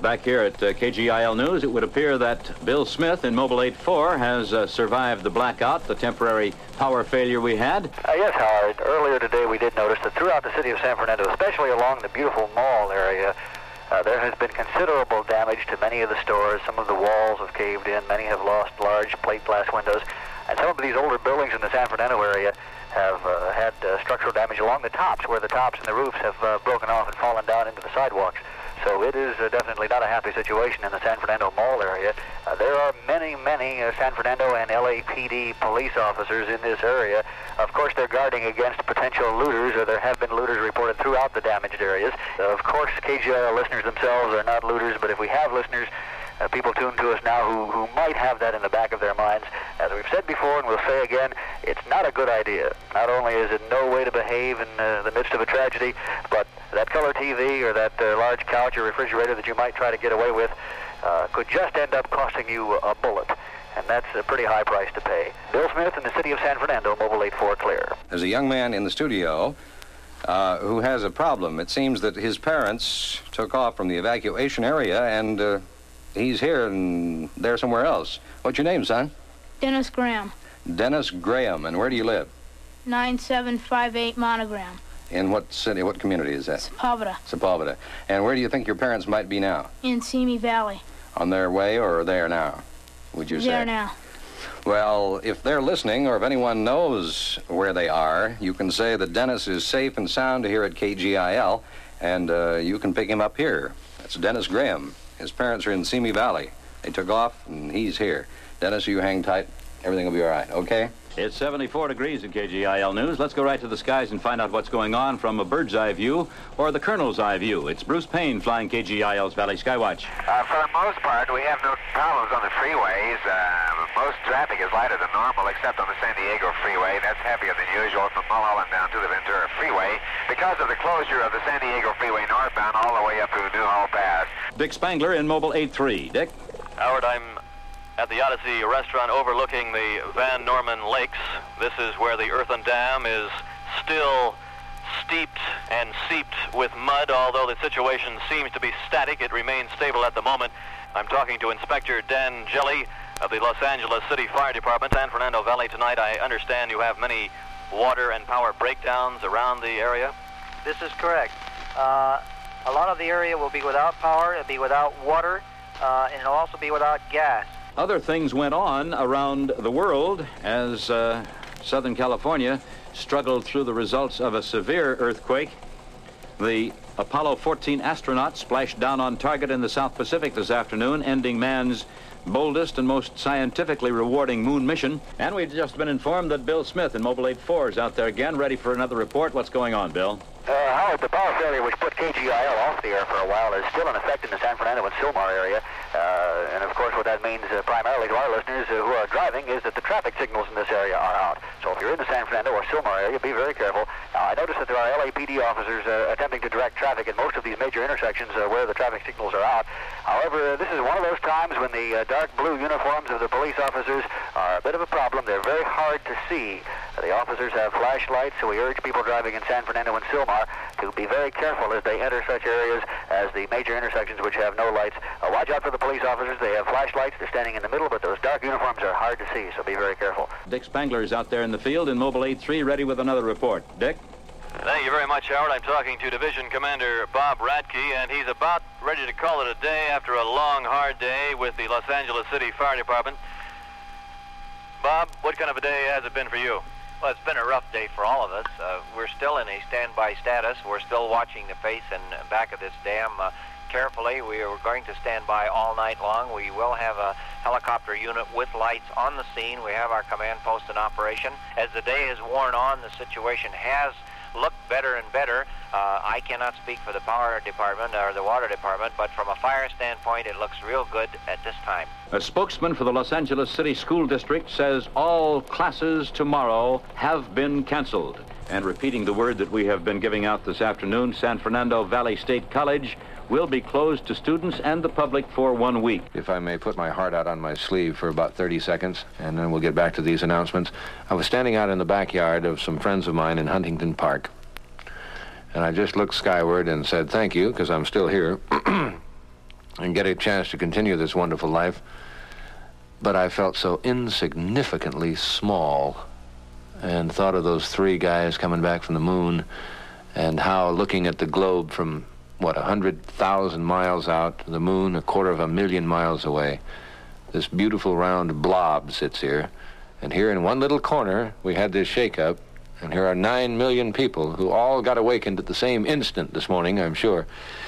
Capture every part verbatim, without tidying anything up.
Back here at uh, K G I L News, it would appear that Bill Smith in Mobile eight four has uh, survived the blackout, the temporary power failure we had. Uh, yes, Howard. Earlier today we did notice that throughout the city of San Fernando, especially along the beautiful mall area, uh, there has been considerable damage to many of the stores. Some of the walls have caved in. Many have lost large plate glass windows. And some of these older buildings in the San Fernando area have uh, had uh, structural damage along the tops, where the tops and the roofs have uh, broken off and fallen down into the sidewalks. So it is uh, definitely not a happy situation in the San Fernando Mall area. Uh, there are many, many uh, San Fernando and L A P D police officers in this area. Of course, they're guarding against potential looters, or there have been looters reported throughout the damaged areas. Uh, of course, K G I L listeners themselves are not looters, but if we have listeners, Uh, people tuned to us now who, who might have that in the back of their minds. As we've said before, and we'll say again, it's not a good idea. Not only is it no way to behave in uh, the midst of a tragedy, but that color T V or that uh, large couch or refrigerator that you might try to get away with uh, could just end up costing you a bullet. And that's a pretty high price to pay. Bill Smith in the city of San Fernando, Mobile eight four clear. There's a young man in the studio uh, who has a problem. It seems that his parents took off from the evacuation area and... Uh, He's here and there somewhere else. What's your name, son? Dennis Graham. Dennis Graham. And where do you live? nine seven five eight Monogram. In what city, what community is that? Sepulveda. Sepulveda. And where do you think your parents might be now? In Simi Valley. On their way or there now, would you say? There now. Well, if they're listening or if anyone knows where they are, you can say that Dennis is safe and sound here at K G I L, and uh, you can pick him up here. That's Dennis Graham. His parents are in Simi Valley. They took off, and he's here. Dennis, you hang tight. Everything will be all right, okay? It's seventy-four degrees at K G I L News. Let's go right to the skies and find out what's going on from a bird's eye view or the colonel's eye view. It's Bruce Payne flying K G I L's Valley Skywatch. Uh, for the most part, we have no problems on the freeways. Uh, most traffic is lighter than normal, except on the San Diego Freeway. That's heavier than usual from Mulholland down to the Ventura Freeway because of the closure of the San Diego Freeway northbound all the way up to Newhall Pass. Dick Spangler in Mobile eight three. Dick? Howard, I'm at the Odyssey restaurant overlooking the Van Norman Lakes. This is where the earthen dam is still steeped and seeped with mud. Although the situation seems to be static, it remains stable at the moment. I'm talking to Inspector Dan Jelly of the Los Angeles City Fire Department, San Fernando Valley tonight. I understand you have many water and power breakdowns around the area. This is correct. Uh, a lot of the area will be without power, it'll be without water, uh, and it'll also be without gas. Other things went on around the world as uh, Southern California struggled through the results of a severe earthquake. The Apollo fourteen astronauts splashed down on target in the South Pacific this afternoon, ending man's boldest and most scientifically rewarding moon mission. And we've just been informed that Bill Smith in Mobile eight four is out there again, ready for another report. What's going on, Bill? Uh, Howard, the power failure which put K G I L off the air for a while is still in effect in the San Fernando and Sylmar area. Uh, and of course what that means uh, primarily to our listeners uh, who are driving is that the traffic signals in this area are out. So if you're in the San Fernando or Sylmar area, be very careful. Now, I noticed that there are L A P D officers uh, attempting to direct traffic at most of these major intersections uh, where the traffic signals are out. However, uh, this is one of those times when the uh, dark blue uniforms of the police officers are a bit of a problem. They're very hard to see. Uh, the officers have flashlights, so we urge people driving in San Fernando and Sylmar to be very careful as they enter such areas as the major intersections which have no lights. Uh, watch out for the police officers. They have flashlights. They're standing in the middle, but those dark uniforms are hard to see, so be very careful. Dick Spangler is out there in the field in Mobile eight three, ready with another report. Dick? Thank you very much, Howard. I'm talking to Division Commander Bob Radke, and he's about ready to call it a day after a long, hard day with the Los Angeles City Fire Department. Bob, what kind of a day has it been for you? Well, it's been a rough day for all of us. Uh, we're still in a standby status. We're still watching the face and back of this dam uh, carefully. We are going to stand by all night long. We will have a helicopter unit with lights on the scene. We have our command post in operation. As the day has worn on, the situation has looked better and better. Uh, I cannot speak for the power department or the water department, but from a fire standpoint, it looks real good at this time. A spokesman for the Los Angeles City School District says all classes tomorrow have been canceled. And repeating the word that we have been giving out this afternoon, San Fernando Valley State College will be closed to students and the public for one week. If I may put my heart out on my sleeve for about thirty seconds, and then we'll get back to these announcements. I was standing out in the backyard of some friends of mine in Huntington Park, and I just looked skyward and said thank you, because I'm still here. and get a chance to continue this wonderful life. But I felt so insignificantly small, and thought of those three guys coming back from the moon, and how looking at the globe from, what, a hundred thousand miles out, the moon a quarter of a million miles away, this beautiful round blob sits here, and here in one little corner we had this shake-up, and here are nine million people who all got awakened at the same instant this morning, I'm sure.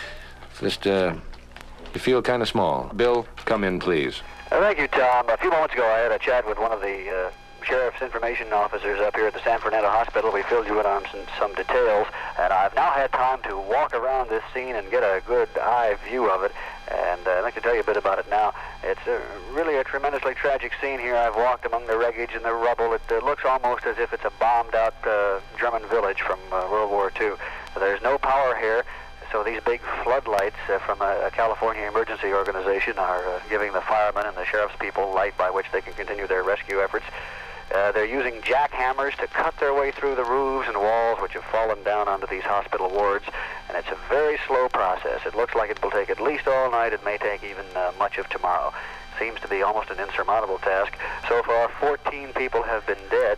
Just, uh, you feel kind of small. Bill, come in, please. Uh, thank you, Tom. A few moments ago, I had a chat with one of the uh, sheriff's information officers up here at the San Fernando Hospital. We filled you in on some, some details, and I've now had time to walk around this scene and get a good eye view of it, and uh, I'd like to tell you a bit about it now. It's a, really a tremendously tragic scene here. I've walked among the wreckage and the rubble. It uh, looks almost as if it's a bombed-out uh, German village from uh, World War Two. There's no power here. So these big floodlights uh, from a, a California emergency organization are uh, giving the firemen and the sheriff's people light by which they can continue their rescue efforts. Uh, they're using jackhammers to cut their way through the roofs and walls which have fallen down onto these hospital wards, and it's a very slow process. It looks like it will take at least all night. It may take even uh, much of tomorrow. Seems to be almost an insurmountable task. So far, fourteen people have been dead.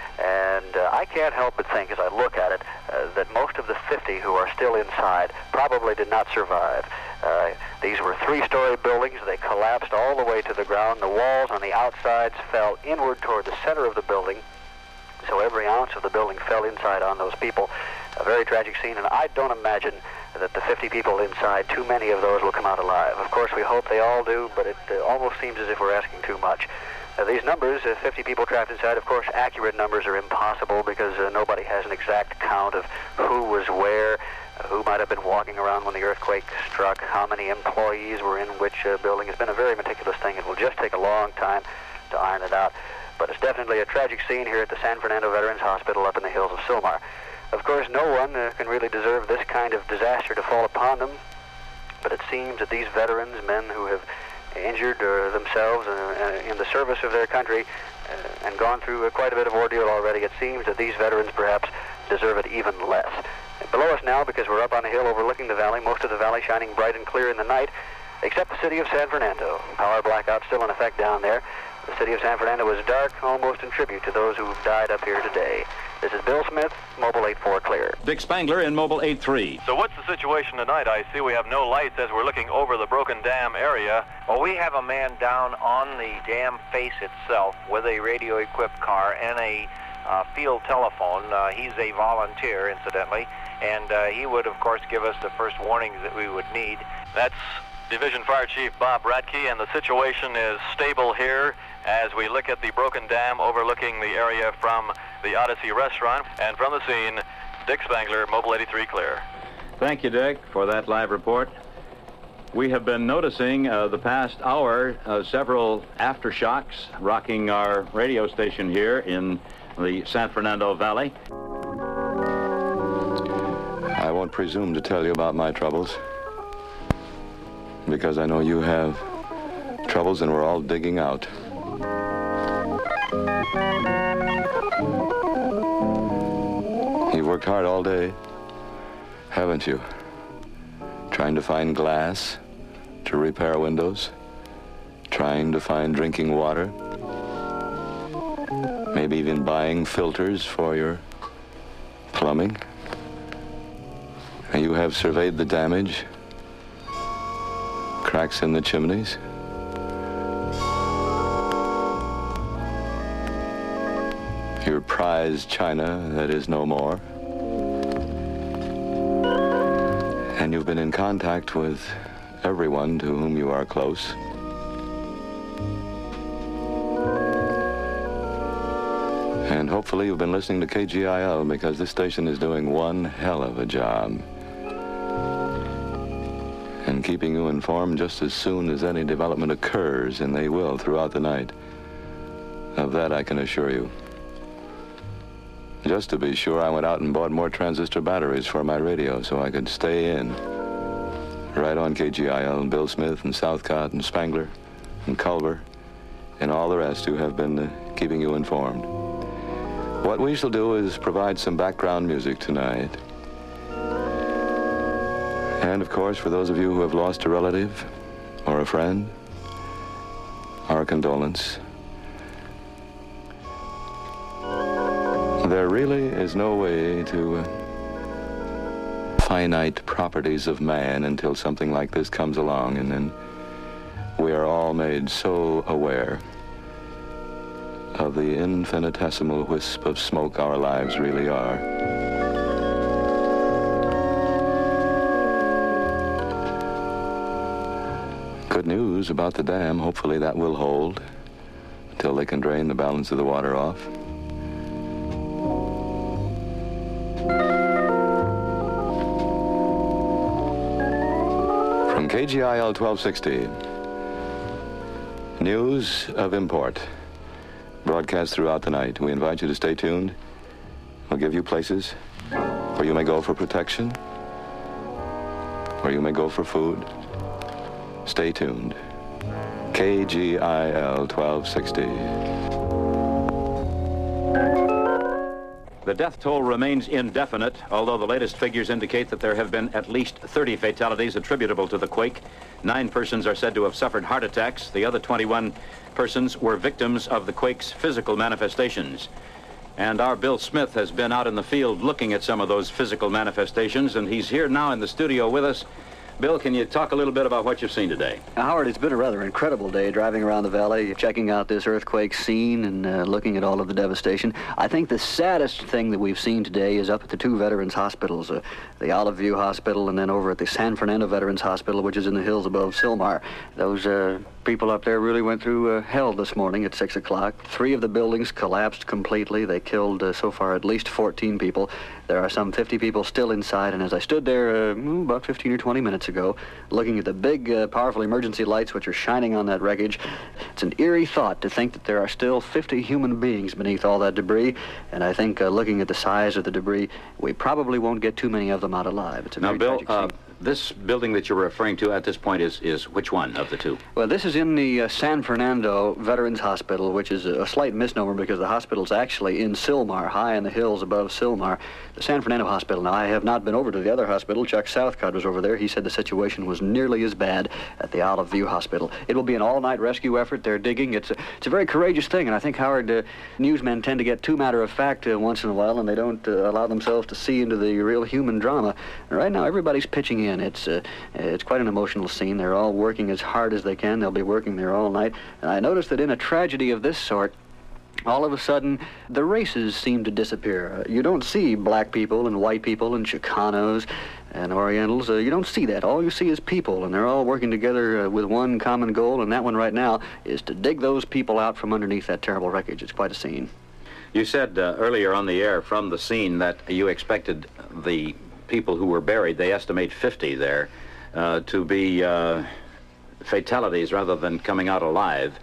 And uh, I can't help but think, as I look at it, uh, that most of the fifty who are still inside probably did not survive. Uh, these were three-story buildings. They collapsed all the way to the ground. The walls on the outsides fell inward toward the center of the building, so every ounce of the building fell inside on those people. A very tragic scene, and I don't imagine that the fifty people inside, too many of those will come out alive. Of course, we hope they all do, but it uh, almost seems as if we're asking too much. Uh, these numbers, uh, fifty people trapped inside, of course, accurate numbers are impossible because uh, nobody has an exact count of who was where, uh, who might have been walking around when the earthquake struck, how many employees were in which uh, building. It's been a very meticulous thing. It will just take a long time to iron it out. But it's definitely a tragic scene here at the San Fernando Veterans Hospital up in the hills of Sylmar. Of course, no one uh, can really deserve this kind of disaster to fall upon them, but it seems that these veterans, men who have injured uh, themselves uh, in the service of their country uh, and gone through uh, quite a bit of ordeal already, it seems that these veterans perhaps deserve it even less. And below us now, because we're up on a hill overlooking the valley, most of the valley shining bright and clear in the night, except the city of San Fernando. Power blackout still in effect down there. The city of San Fernando is dark, almost in tribute to those who've died up here today. This is Bill Smith, Mobile eight four clear. Dick Spangler in Mobile eight three. So what's the situation tonight? I see we have no lights as we're looking over the broken dam area. Well, we have a man down on the dam face itself with a radio-equipped car and a uh, field telephone. Uh, he's a volunteer, incidentally, and uh, he would, of course, give us the first warnings that we would need. That's Division Fire Chief Bob Radke, and the situation is stable here as we look at the broken dam overlooking the area from the Odyssey restaurant. And from the scene, Dick Spangler, Mobile eighty-three clear. Thank you, Dick, for that live report. We have been noticing uh, the past hour uh, several aftershocks rocking our radio station here in the San Fernando Valley. I won't presume to tell you about my troubles, because I know you have troubles and we're all digging out. You've worked hard all day, haven't you? Trying to find glass to repair windows, trying to find drinking water, maybe even buying filters for your plumbing. You have surveyed the damage, cracks in the chimneys. Your prized china that is no more. And you've been in contact with everyone to whom you are close. And hopefully you've been listening to K G I L, because this station is doing one hell of a job and keeping you informed just as soon as any development occurs, and they will throughout the night. Of that I can assure you. Just to be sure, I went out and bought more transistor batteries for my radio so I could stay in. Right on K G I L, and Bill Smith and Southcott and Spangler and Culver and all the rest who have been uh, keeping you informed. What we shall do is provide some background music tonight. And of course, for those of you who have lost a relative, or a friend or a condolence. There really is no way to uh, finite properties of man until something like this comes along, and then we are all made so aware of the infinitesimal wisp of smoke our lives really are. Good news about the dam. Hopefully that will hold until they can drain the balance of the water off. From K G I L twelve sixty, news of import, broadcast throughout the night. We invite you to stay tuned. We'll give you places where you may go for protection, where you may go for food. Stay tuned. K G I L twelve sixty. The death toll remains indefinite, although the latest figures indicate that there have been at least thirty fatalities attributable to the quake. Nine persons are said to have suffered heart attacks. The other twenty-one persons were victims of the quake's physical manifestations. And our Bill Smith has been out in the field looking at some of those physical manifestations, and he's here now in the studio with us. Bill, can you talk a little bit about what you've seen today? Howard, it's been a rather incredible day driving around the valley, checking out this earthquake scene and uh, looking at all of the devastation. I think the saddest thing that we've seen today is up at the two veterans hospitals, uh, the Olive View Hospital and then over at the San Fernando Veterans Hospital, which is in the hills above Sylmar. Those uh, people up there really went through uh, hell this morning at six o'clock. Three of the buildings collapsed completely. They killed uh, so far at least fourteen people. There are some fifty people still inside, and as I stood there uh, about fifteen or twenty minutes ago, looking at the big, uh, powerful emergency lights which are shining on that wreckage, it's an eerie thought to think that there are still fifty human beings beneath all that debris, and I think uh, looking at the size of the debris, we probably won't get too many of them out alive. It's a now, very Bill, tragic uh, scene. This building that you're referring to at this point is, is which one of the two? Well, this is in the uh, San Fernando Veterans Hospital, which is a, a slight misnomer because the hospital's actually in Sylmar, high in the hills above Sylmar. The San Fernando Hospital. Now, I have not been over to the other hospital. Chuck Southcott was over there. He said the situation was nearly as bad at the Olive View Hospital. It will be an all-night rescue effort. They're digging. It's a, it's a very courageous thing, and I think, Howard, uh, newsmen tend to get too matter-of-fact uh, once in a while, and they don't uh, allow themselves to see into the real human drama. And right now, everybody's pitching in. It's uh, It's quite an emotional scene. They're all working as hard as they can. They'll be working there all night. And I noticed that in a tragedy of this sort, all of a sudden, the races seem to disappear. Uh, you don't see black people and white people and Chicanos and Orientals. Uh, you don't see that. All you see is people, and they're all working together uh, with one common goal, and that one right now is to dig those people out from underneath that terrible wreckage. It's quite a scene. You said uh, earlier on the air from the scene that you expected the people who were buried, they estimate fifty there, uh, to be uh, fatalities rather than coming out alive.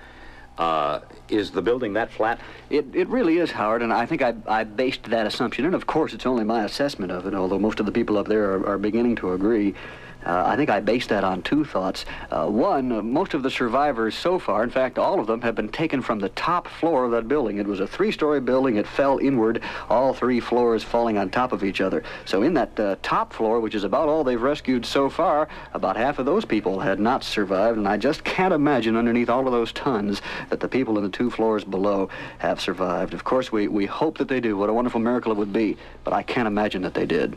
Uh, is the building that flat? It, it really is, Howard, and I think I, I based that assumption, and of course it's only my assessment of it, although most of the people up there are, are beginning to agree. Uh, I think I based that on two thoughts. Uh, one, uh, most of the survivors so far, in fact, all of them, have been taken from the top floor of that building. It was a three-story building. It fell inward, all three floors falling on top of each other. So in that uh, top floor, which is about all they've rescued so far, about half of those people had not survived, and I just can't imagine underneath all of those tons that the people in the two floors below have survived. Of course, we, we hope that they do. What a wonderful miracle it would be, but I can't imagine that they did.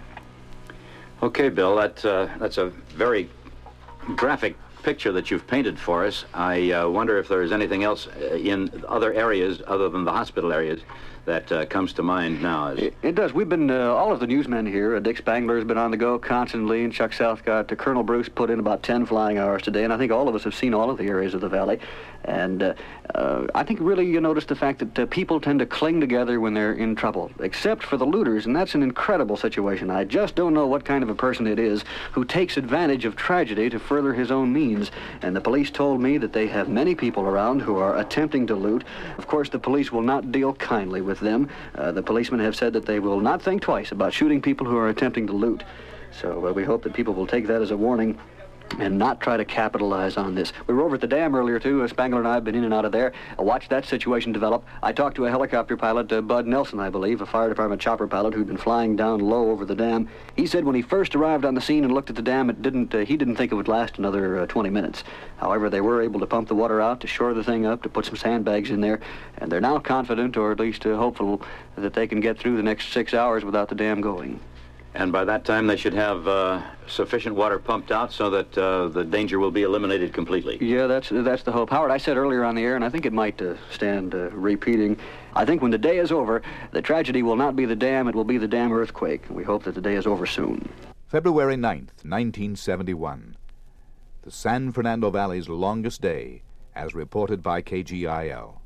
Okay, Bill, that, uh, that's a very graphic picture that you've painted for us. I uh, wonder if there is anything else in other areas other than the hospital areas that uh, comes to mind now. It, it does. We've been, uh, all of the newsmen here, uh, Dick Spangler has been on the go constantly, and Chuck Southcott, uh, Colonel Bruce put in about ten flying hours today, and I think all of us have seen all of the areas of the valley. And uh, uh, I think really you notice the fact that uh, people tend to cling together when they're in trouble, except for the looters, and that's an incredible situation. I just don't know what kind of a person it is who takes advantage of tragedy to further his own means. And the police told me that they have many people around who are attempting to loot. Of course, the police will not deal kindly with them. Uh, the policemen have said that they will not think twice about shooting people who are attempting to loot. So uh, we hope that people will take that as a warning and not try to capitalize on this. We were over at the dam earlier, too. Uh, Spangler and I have been in and out of there. I watched that situation develop. I talked to a helicopter pilot, uh, Bud Nelson, I believe, a fire department chopper pilot who'd been flying down low over the dam. He said when he first arrived on the scene and looked at the dam, it didn't. Uh, he didn't think it would last another uh, twenty minutes. However, they were able to pump the water out, to shore the thing up, to put some sandbags in there, and they're now confident, or at least uh, hopeful, that they can get through the next six hours without the dam going. And by that time, they should have uh, sufficient water pumped out so that uh, the danger will be eliminated completely. Yeah, that's that's the hope. Howard, I said earlier on the air, and I think it might uh, stand uh, repeating, I think when the day is over, the tragedy will not be the dam, it will be the dam earthquake. We hope that the day is over soon. February ninth, nineteen seventy-one. The San Fernando Valley's longest day, as reported by K G I L.